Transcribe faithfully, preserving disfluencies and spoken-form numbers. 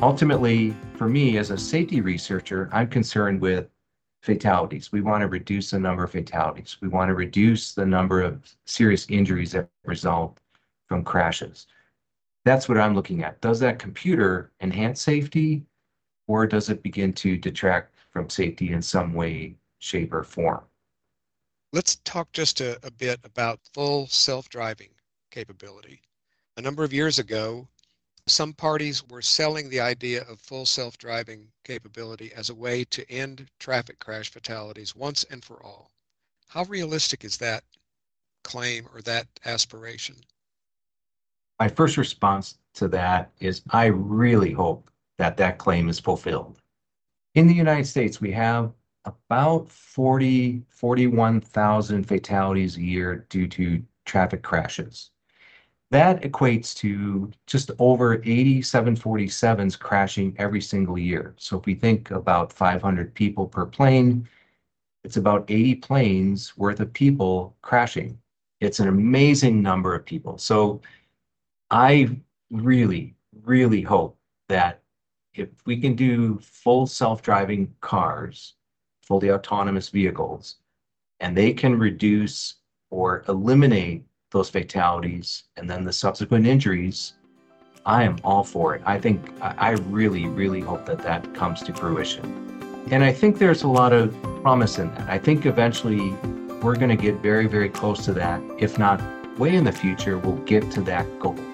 Ultimately, for me as a safety researcher, I'm concerned with fatalities. We want to reduce the number of fatalities. We want to reduce the number of serious injuries that result from crashes. That's what I'm looking at. Does that computer enhance safety, or does it begin to detract from safety in some way, shape, or form? Let's talk just a, a bit about full self-driving capability. A number of years ago, some parties were selling the idea of full self-driving capability as a way to end traffic crash fatalities once and for all. How realistic is that claim or that aspiration? My first response to that is I really hope that that claim is fulfilled. In the United States, we have about forty, forty-one thousand fatalities a year due to traffic crashes. That equates to just over eighty seven forty-sevens crashing every single year. So if we think about five hundred people per plane, it's about eighty planes worth of people crashing. It's an amazing number of people. So I really, really hope that if we can do full self-driving cars, fully autonomous vehicles, and they can reduce or eliminate those fatalities and then the subsequent injuries, I am all for it. I think, I really, really hope that that comes to fruition. And I think there's a lot of promise in that. I think eventually we're going to get very, very close to that. If not way in the future, we'll get to that goal.